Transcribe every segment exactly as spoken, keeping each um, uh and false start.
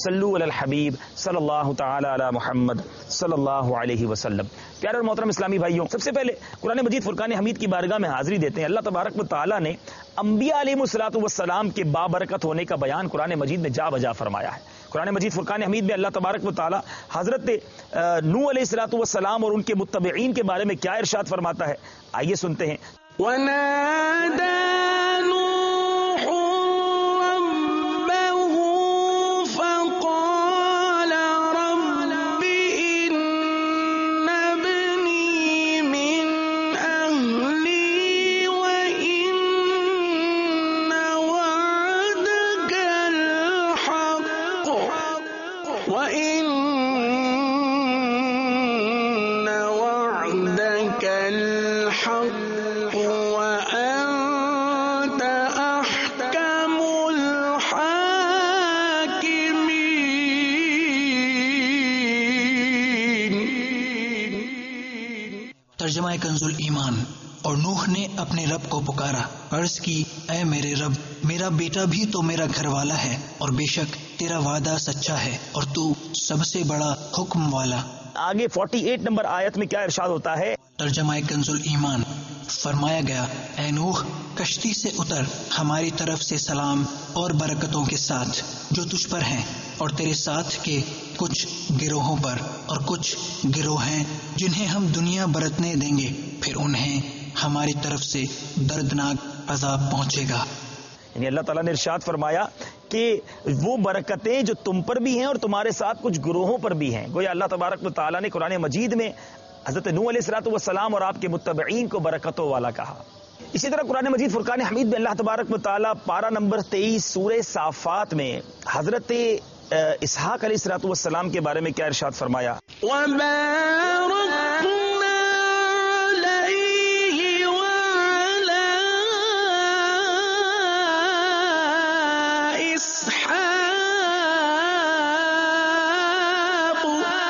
صلو علی الحبیب صلی اللہ تعالی علی محمد صلی اللہ علیہ وسلم۔ پیارے اور محترم اسلامی بھائیوں، سب سے پہلے قرآن مجید فرقان حمید کی بارگاہ میں حاضری دیتے ہیں۔ اللہ تبارک و تعالی نے انبیاء علیہ الصلوۃ والسلام کے بابرکت ہونے کا بیان قرآن مجید میں جا بجا فرمایا ہے۔ قرآن مجید فرقان حمید میں اللہ تبارک و تعالی حضرت نوح علیہ الصلوۃ والسلام اور ان کے متبعین کے بارے میں کیا ارشاد فرماتا ہے، آئیے سنتے ہیں۔ وَنَادَى نُوحٌ رَبَّهُ فَقَالَ رَبِّ إِنَّ ابْنِي مِنْ أَهْلِي وَإِنَّ وَعْدَكَ الْحَقُّ وَإِنَّ وَعْدَكَ الْحَقُّ ترجمہ کنز الایمان۔ اور نوح نے اپنے رب کو پکارا، عرض کی، اے میرے رب، میرا بیٹا بھی تو میرا گھر والا ہے، اور بے شک تیرا وعدہ سچا ہے، اور تو سب سے بڑا حکم والا۔ آگے اڑتالیس نمبر آیت میں کیا ارشاد ہوتا ہے؟ ترجمہ کنز الایمان۔ فرمایا گیا، اے نوح، کشتی سے اتر، ہماری طرف سے سلام اور برکتوں کے ساتھ جو تجھ پر ہیں، اور تیرے ساتھ کے کچھ گروہوں پر، اور کچھ گروہ ہیں جنہیں ہم دنیا برتنے دیں گے، پھر انہیں ہماری طرف سے دردناک عذاب پہنچے گا۔ یعنی اللہ تعالیٰ نے ارشاد فرمایا کہ وہ برکتیں جو تم پر بھی ہیں اور تمہارے ساتھ کچھ گروہوں پر بھی ہیں۔ گویا اللہ تبارک و تعالیٰ نے قرآن مجید میں حضرت نوح علیہ الصلوۃ والسلام اور آپ کے متبعین کو برکتوں والا کہا۔ اسی طرح قرآن مجید فرقان حمید میں اللہ تبارک و تعالیٰ پارہ نمبر تیئیس سورہ صافات میں حضرت اسحاق علیہ الصلوۃ والسلام کے بارے میں کیا ارشاد فرمایا؟ وَبَارَكْنَا عَلَيْهِ وَعَلَى إِسْحَاقَ۔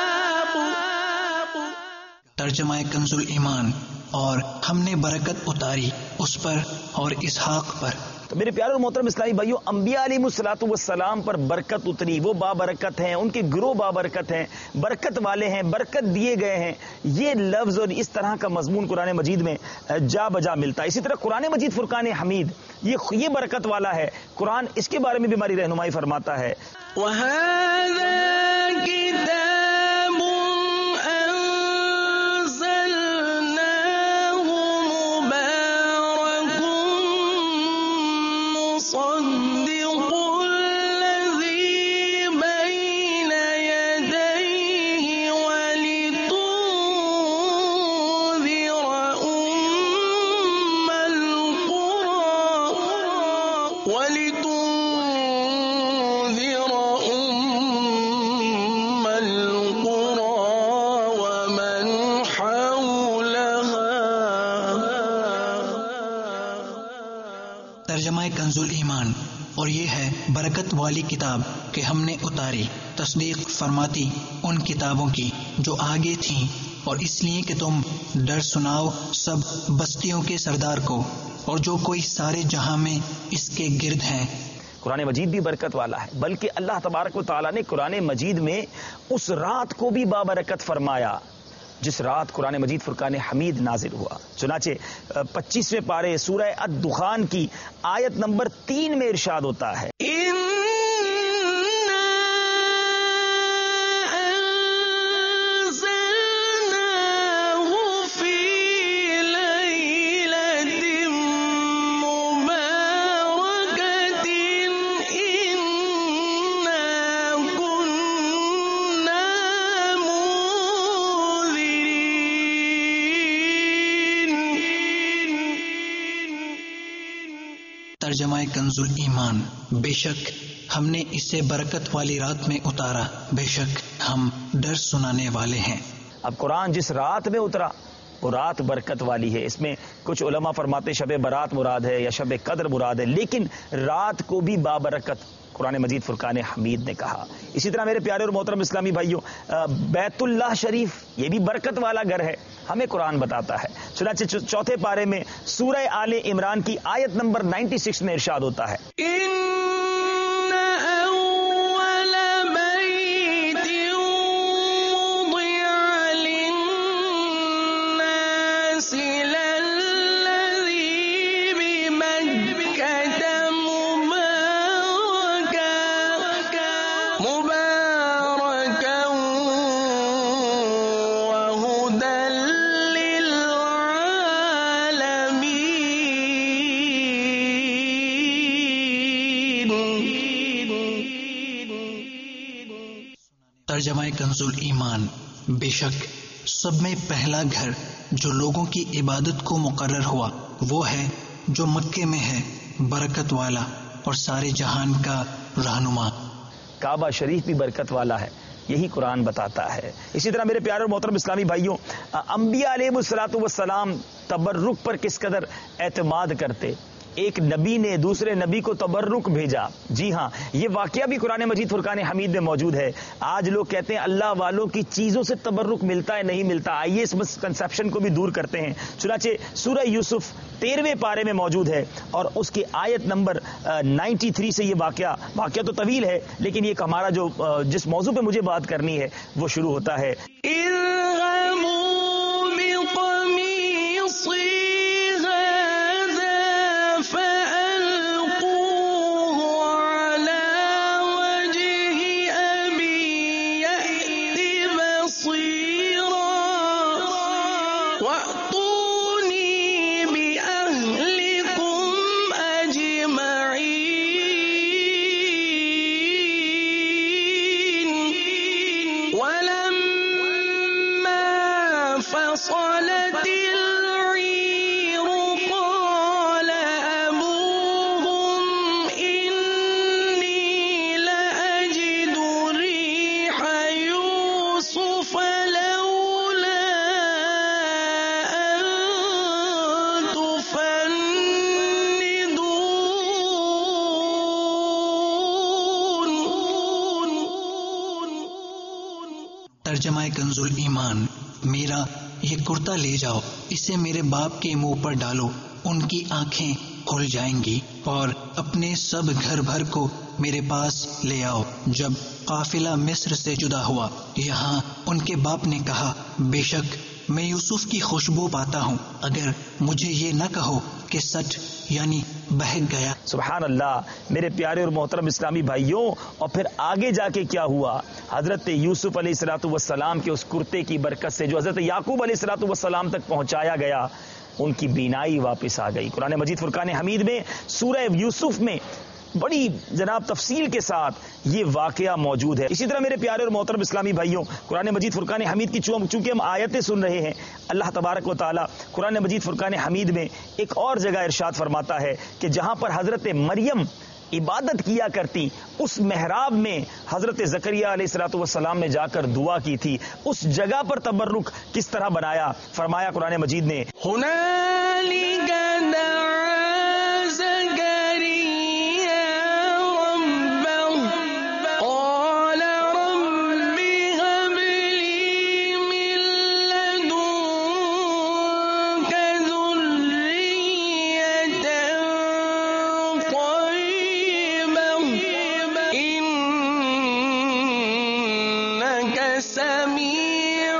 ترجمہ کنز الایمان۔ اور ہم نے برکت اتاری اس پر اور اسحاق پر۔ تو میرے پیارے اور محترم اسلامی بھائیوں، انبیاء علیہ الصلوۃ والسلام پر برکت اتری، وہ بابرکت ہیں، ان کے گروہ بابرکت ہیں، برکت والے ہیں، برکت دیے گئے ہیں، یہ لفظ اور اس طرح کا مضمون قرآن مجید میں جا بجا ملتا ہے۔ اسی طرح قرآن مجید فرقان حمید یہ یہ برکت والا ہے، قرآن اس کے بارے میں بھی ہماری رہنمائی فرماتا ہے۔ وَهَذَا كِتَابٌ أَنزَلْنَاهُ مُبَارَكٌ مُصَدِّقُ الَّذِي بَيْنَ يَدَيْهِ وَلِتُنذِرَ أُمَّ الْقُرَىٰ وَلِتُنذِرَ أُمَّ الْقُرَىٰ وَمَنْ حَوْلَهَا۔ ترجمہ کنز الایمان۔ اور یہ ہے برکت والی کتاب کہ ہم نے اتاری، تصدیق فرماتی ان کتابوں کی جو آگے تھیں، اور اس لیے کہ تم ڈر سناؤ سب بستیوں کے سردار کو، اور جو کوئی سارے جہاں میں اس کے گرد ہیں۔ قرآن مجید بھی برکت والا ہے، بلکہ اللہ تبارک و تعالیٰ نے قرآن مجید میں اس رات کو بھی بابرکت فرمایا جس رات قرآن مجید فرقان حمید نازل ہوا۔ چنانچہ پچیسویں پارے سورہ الدخان کی آیت نمبر تین میں ارشاد ہوتا ہے، ترجمہ کنز الایمان۔ بے شک ہم نے اسے برکت والی رات میں اتارا، بے شک ہم ڈر سنانے والے ہیں۔ اب قرآن جس رات میں اترا وہ رات برکت والی ہے۔ اس میں کچھ علماء فرماتے شب برات مراد ہے یا شب قدر مراد ہے، لیکن رات کو بھی بابرکت قرآن مجید فرقان حمید نے کہا۔ اسی طرح میرے پیارے اور محترم اسلامی بھائیوں، بیت اللہ شریف یہ بھی برکت والا گھر ہے، ہمیں قرآن بتاتا ہے۔ چنانچہ چوتھے پارے میں سورہ آل عمران کی آیت نمبر ننانوے میں ارشاد ہوتا ہے، إِنَّ أَوَّلَ ترجمہ کنز الایمان. بے شک سب میں پہلا گھر جو لوگوں کی عبادت کو مقرر ہوا وہ ہے جو مکے میں ہے، برکت والا اور سارے جہان کا رہنما. کعبہ شریف بھی برکت والا ہے، یہی قرآن بتاتا ہے. اسی طرح میرے پیارے اور محترم اسلامی بھائیوں، انبیاء علیہ الصلوۃ والسلام تبرک پر کس قدر اعتماد کرتے. ایک نبی نے دوسرے نبی کو تبرک بھیجا. جی ہاں، یہ واقعہ بھی قرآن مجید فرقان حمید میں موجود ہے. آج لوگ کہتے ہیں اللہ والوں کی چیزوں سے تبرک ملتا ہے، نہیں ملتا. آئیے اس مسکنسیپشن کو بھی دور کرتے ہیں. چنانچہ سورہ یوسف تیرہویں پارے میں موجود ہے اور اس کی آیت نمبر نائنٹی تھری سے یہ واقعہ واقعہ تو طویل ہے، لیکن یہ ہمارا جو جس موضوع پہ مجھے بات کرنی ہے وہ شروع ہوتا ہے. ترجمہ کنز الایمان. میرا یہ کرتا لے جاؤ، اسے میرے باپ کے منہ پر ڈالو، ان کی آنکھیں کھل جائیں گی، اور اپنے سب گھر بھر کو میرے پاس لے آؤ. جب قافلہ مصر سے جدا ہوا، یہاں ان کے باپ نے کہا بے شک میں یوسف کی خوشبو پاتا ہوں، اگر مجھے یہ نہ کہو کہ سچ یعنی بہک گیا. سبحان اللہ. میرے پیارے اور محترم اسلامی بھائیوں، اور پھر آگے جا کے کیا ہوا؟ حضرت یوسف علیہ الصلوۃ والسلام کے اس کرتے کی برکت سے جو حضرت یعقوب علیہ الصلوۃ والسلام تک پہنچایا گیا، ان کی بینائی واپس آ گئی. قرآن مجید فرقان حمید میں سورہ یوسف میں بڑی جناب تفصیل کے ساتھ یہ واقعہ موجود ہے. اسی طرح میرے پیارے اور محترم اسلامی بھائیوں، قرآن مجید فرقان حمید کی چونکہ ہم آیتیں سن رہے ہیں، اللہ تبارک و تعالی قرآن مجید فرقان حمید میں ایک اور جگہ ارشاد فرماتا ہے کہ جہاں پر حضرت مریم عبادت کیا کرتی، اس محراب میں حضرت زکریا علیہ الصلوۃ والسلام نے جا کر دعا کی تھی. اس جگہ پر تبرک کس طرح بنایا؟ فرمایا قرآن مجید نے هنالك دعا زكريا ربه قال رب هب لي من لدنك ذرية طيبة إنك سميع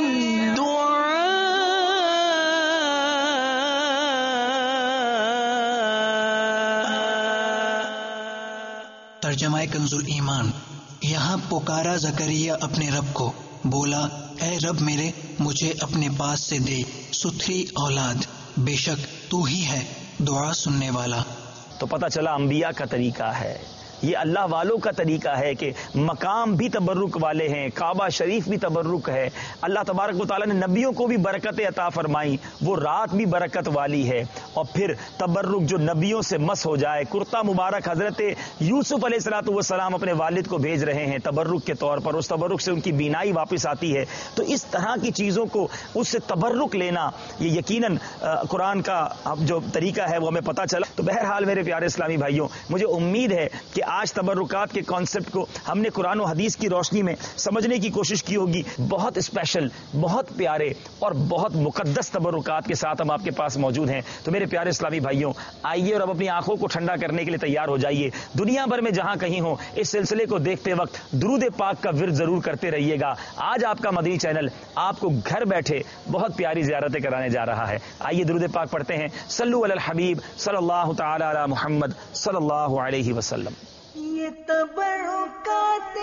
ترجمہ کنز الایمان. یہاں پکارا زکریا اپنے رب کو، بولا اے رب میرے، مجھے اپنے پاس سے دے ستھری اولاد، بے شک تو ہی ہے دعا سننے والا. تو پتہ چلا انبیاء کا طریقہ ہے، یہ اللہ والوں کا طریقہ ہے کہ مقام بھی تبرک والے ہیں، کعبہ شریف بھی تبرک ہے. اللہ تبارک و تعالیٰ نے نبیوں کو بھی برکت عطا فرمائی، وہ رات بھی برکت والی ہے. اور پھر تبرک جو نبیوں سے مس ہو جائے، کرتا مبارک حضرت یوسف علیہ الصلوۃ والسلام اپنے والد کو بھیج رہے ہیں تبرک کے طور پر، اس تبرک سے ان کی بینائی واپس آتی ہے. تو اس طرح کی چیزوں کو اس سے تبرک لینا، یہ یقیناً قرآن کا جو طریقہ ہے وہ ہمیں پتہ چلا. تو بہرحال میرے پیارے اسلامی بھائیوں، مجھے امید ہے کہ آج تبرکات کے کانسیپٹ کو ہم نے قرآن و حدیث کی روشنی میں سمجھنے کی کوشش کی ہوگی. بہت اسپیشل، بہت پیارے اور بہت مقدس تبرکات کے ساتھ ہم آپ کے پاس موجود ہیں. تو میرے پیارے اسلامی بھائیوں، آئیے اور اب اپنی آنکھوں کو ٹھنڈا کرنے کے لیے تیار ہو جائیے. دنیا بھر میں جہاں کہیں ہو، اس سلسلے کو دیکھتے وقت درود پاک کا ورد ضرور کرتے رہیے گا. آج آپ کا مدنی چینل آپ کو گھر بیٹھے بہت پیاری زیارتیں کرانے جا رہا ہے. آئیے درود پاک پڑھتے ہیں. صلو علی الحبیب صلی اللہ تعالی علی محمد صلی اللہ علیہ وسلم. یہ تبرکات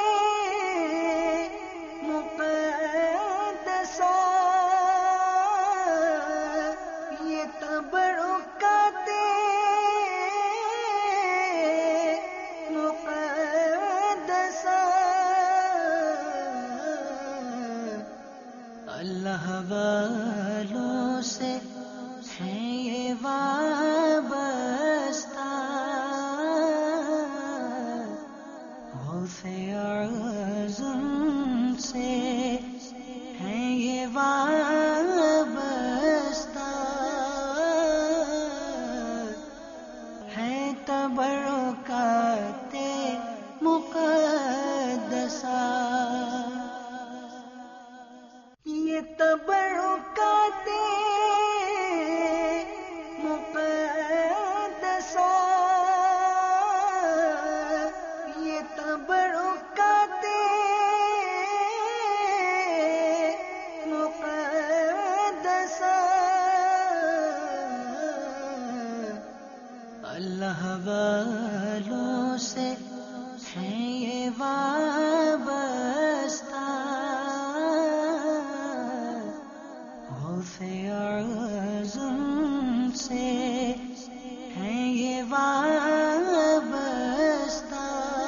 مقدسہ، یہ تبرکات مقدسہ اللہ والوں سے ہے یہ وابستہ، غوث اعظم سے ہے یہ وابستہ، ہے تبرکات مقدسہ، یہ تبرکات مقدسہ، یہ تبرکات مقدسہ، اللہ والوں سے ہے یہ وابستہ، غوث اعظم سے ہے یہ وابستہ،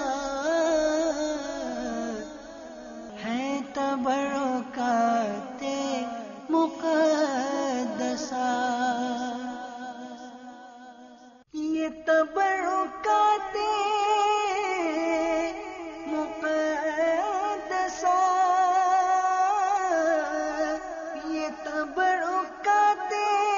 ہے تبرکات مقدسہ، یہ تبرکات مقدسہ، یہ تبرکات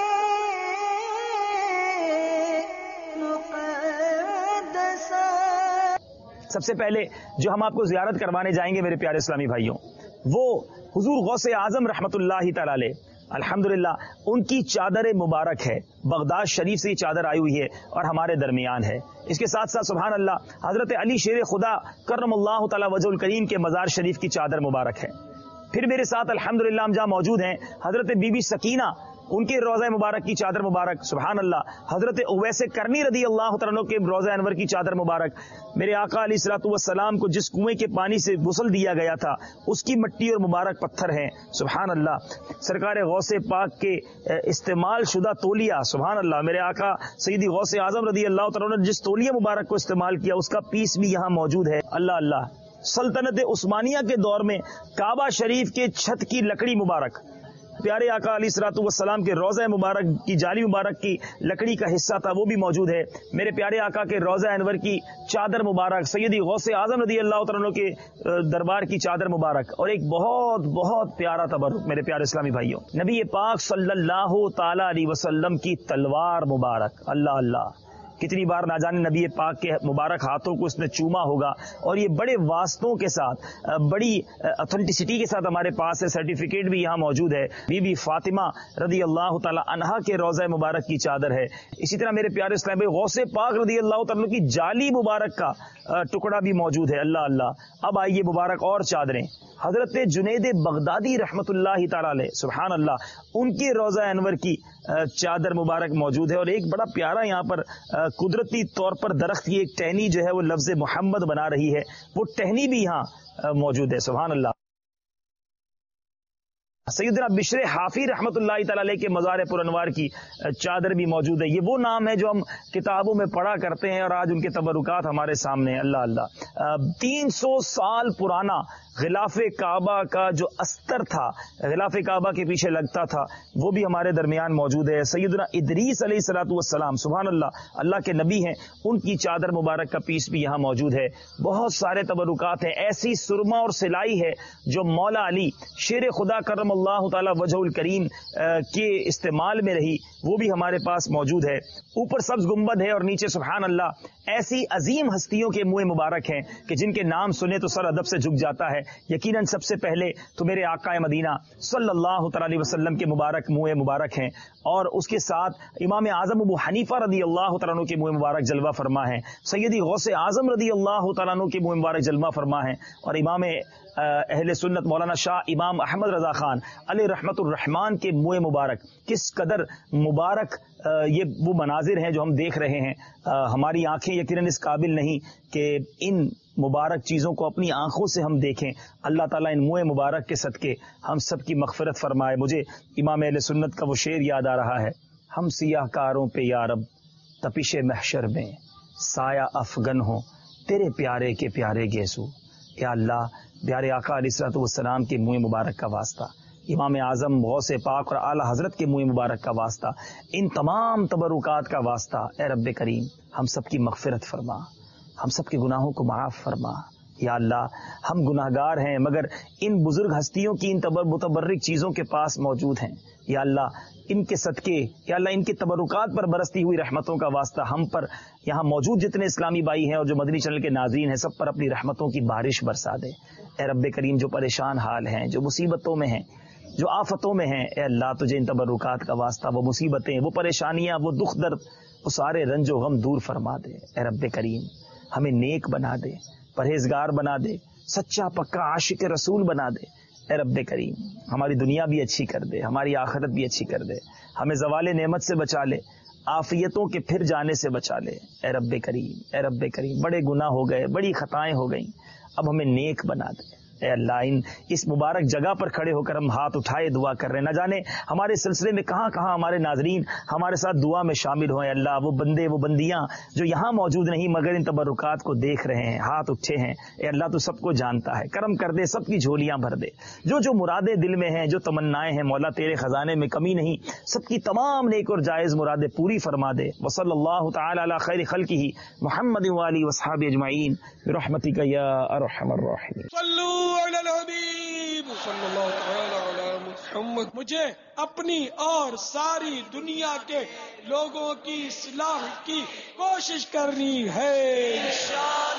مقدسہ۔ سب سے پہلے جو ہم آپ کو زیارت کروانے جائیں گے میرے پیارے اسلامی بھائیوں، وہ حضور غوث اعظم رحمت اللہ تعالی علیہ، الحمدللہ ان کی چادر مبارک ہے، بغداد شریف سے یہ چادر آئی ہوئی ہے اور ہمارے درمیان ہے۔ اس کے ساتھ ساتھ سبحان اللہ حضرت علی شیر خدا کرم اللہ تعالی وجہ الکریم کے مزار شریف کی چادر مبارک ہے۔ پھر میرے ساتھ الحمدللہ ہم جہاں موجود ہیں حضرت بی بی سکینہ ان کے روضہ مبارک کی چادر مبارک، سبحان اللہ حضرت اویس کرنی رضی اللہ تعالیٰ عنہ کے روضہ انور کی چادر مبارک، میرے آقا علیہ الصلوۃ والسلام کو جس کنویں کے پانی سے غسل دیا گیا تھا اس کی مٹی اور مبارک پتھر ہیں، سبحان اللہ سرکار غوث پاک کے استعمال شدہ تولیہ، سبحان اللہ میرے آقا سیدی غوث اعظم رضی اللہ تعالیٰ عنہ نے جس تولیہ مبارک کو استعمال کیا اس کا پیس بھی یہاں موجود ہے، اللہ اللہ۔ سلطنت عثمانیہ کے دور میں کعبہ شریف کے چھت کی لکڑی مبارک پیارے آقا علیہ الصلوۃ والسلام کے روضہ مبارک کی جالی مبارک کی لکڑی کا حصہ تھا، وہ بھی موجود ہے۔ میرے پیارے آقا کے روضہ انور کی چادر مبارک، سیدی غوث اعظم رضی اللہ تعالیٰ عنہ کے دربار کی چادر مبارک، اور ایک بہت بہت پیارا تبرک میرے پیارے اسلامی بھائیوں، نبی پاک صلی اللہ تعالی علیہ وسلم کی تلوار مبارک، اللہ اللہ کتنی بار نہ جانے نبی پاک کے مبارک ہاتھوں کو اس نے چوما ہوگا، اور یہ بڑے واسطوں کے ساتھ بڑی اتھینٹسٹی کے ساتھ ہمارے پاس ہے، سرٹیفکیٹ بھی یہاں موجود ہے۔ بی بی فاطمہ رضی اللہ تعالی عنہا کے روضہ مبارک کی چادر ہے۔ اسی طرح میرے پیارے اسلام بھائی غوث پاک رضی اللہ تعالیٰ کی جالی مبارک کا ٹکڑا بھی موجود ہے، اللہ اللہ۔ اب آئیے مبارک اور چادریں، حضرت جنید بغدادی رحمت اللہ تعالی علیہ، سبحان اللہ ان کے روضہ انور کی چادر مبارک موجود ہے، اور ایک بڑا پیارا یہاں پر قدرتی طور پر درخت کی ایک ٹہنی جو ہے وہ لفظ محمد بنا رہی ہے، وہ ٹہنی بھی یہاں موجود ہے، سبحان اللہ۔ سیدنا بشر حافی رحمت اللہ تعالی علیہ کے مزار پر انوار کی چادر بھی موجود ہے۔ یہ وہ نام ہے جو ہم کتابوں میں پڑھا کرتے ہیں اور آج ان کے تبرکات ہمارے سامنے ہیں، اللہ اللہ۔ تین سو سال پرانا غلاف کعبہ کا جو استر تھا، غلاف کعبہ کے پیچھے لگتا تھا، وہ بھی ہمارے درمیان موجود ہے۔ سیدنا ادریس علیہ الصلوۃ والسلام، سبحان اللہ اللہ کے نبی ہیں، ان کی چادر مبارک کا پیس بھی یہاں موجود ہے۔ بہت سارے تبرکات ہیں، ایسی سرما اور سلائی ہے جو مولا علی شیر خدا کرم اللہ تعالی وجہ الکریم کے استعمال میں رہی، وہ بھی ہمارے پاس موجود ہے۔ اوپر سبز گنبد ہے اور نیچے سبحان اللہ ایسی عظیم ہستیوں کے منہ مبارک ہیں کہ جن کے نام سنے تو سر ادب سے جھک جاتا ہے۔ یقیناً سب سے پہلے تو میرے آقا مدینہ صلی اللہ تعالی علیہ وسلم کے مبارک منہ مبارک ہیں، اور اس کے ساتھ امام اعظم ابو حنیفہ رضی اللہ تعالیٰ عنہ کے منہ مبارک جلوہ فرما ہیں، سیدی غوث اعظم رضی اللہ تعالیٰ عنہ کے منہ مبارک جلوہ فرما ہیں، اور امام اہل سنت مولانا شاہ امام احمد رضا خان علیہ رحمت الرحمان کے منہ مبارک، کس قدر مبارک یہ وہ مناظر ہیں جو ہم دیکھ رہے ہیں۔ ہماری آنکھیں یقیناً اس قابل نہیں کہ ان مبارک چیزوں کو اپنی آنکھوں سے ہم دیکھیں۔ اللہ تعالیٰ ان منہ مبارک کے صدقے ہم سب کی مغفرت فرمائے۔ مجھے امام اہل سنت کا وہ شعر یاد آ رہا ہے، ہم سیاہ کاروں پہ یا رب تپش محشر میں سایہ افغن ہوں تیرے پیارے کے پیارے گیسو۔ یا اللہ پیارے آقا علیہ الصلوۃ والسلام کے منہ مبارک کا واسطہ امام اعظم غوث پاک اور اعلی حضرت کے منہ مبارک کا واسطہ، ان تمام تبرکات کا واسطہ، اے رب کریم ہم سب کی مغفرت فرما، ہم سب کے گناہوں کو معاف فرما۔ یا اللہ ہم گناہگار ہیں مگر ان بزرگ ہستیوں کی ان تبر متبرک چیزوں کے پاس موجود ہیں۔ یا اللہ ان کے صدقے، یا اللہ ان کے تبرکات پر برستی ہوئی رحمتوں کا واسطہ ہم پر، یہاں موجود جتنے اسلامی بھائی ہیں اور جو مدنی چینل کے ناظرین ہیں، سب پر اپنی رحمتوں کی بارش برسا دے۔ اے رب کریم جو پریشان حال ہیں، جو مصیبتوں میں ہیں، جو آفتوں میں ہیں، اے اللہ تجھے ان تبرکات کا واسطہ وہ مصیبتیں، وہ پریشانیاں، وہ دکھ درد، وہ سارے رنج و غم دور فرما دے۔ اے رب کریم ہمیں نیک بنا دے، پرہیزگار بنا دے، سچا پکا عاشق رسول بنا دے۔ اے رب کریم ہماری دنیا بھی اچھی کر دے، ہماری آخرت بھی اچھی کر دے، ہمیں زوال نعمت سے بچا لے، عافیتوں کے پھر جانے سے بچا لے۔ اے رب کریم اے رب کریم بڑے گناہ ہو گئے، بڑی خطائیں ہو گئیں، اب ہمیں نیک بنا دے۔ اے اللہ ان اس مبارک جگہ پر کھڑے ہو کر ہم ہاتھ اٹھائے دعا کر رہے ہیں، نہ جانے ہمارے سلسلے میں کہاں کہاں ہمارے ناظرین ہمارے ساتھ دعا میں شامل ہوئے۔ اللہ وہ بندے وہ بندیاں جو یہاں موجود نہیں مگر ان تبرکات کو دیکھ رہے ہیں، ہاتھ اٹھے ہیں، اے اللہ تو سب کو جانتا ہے، کرم کر دے، سب کی جھولیاں بھر دے، جو جو مرادیں دل میں ہیں، جو تمنائیں ہیں مولا تیرے خزانے میں کمی نہیں، سب کی تمام نیک اور جائز مرادیں پوری فرما دے۔ وصلی اللہ تعالی علی خیر خلقہ محمد وآلہ وصحبہ اجمعین برحمتک یا ارحم الراحمین۔ صلو علی الحبیب صلی اللہ تعالی علی محمد۔ مجھے اپنی اور ساری دنیا کے لوگوں کی اصلاح کی کوشش کرنی ہے۔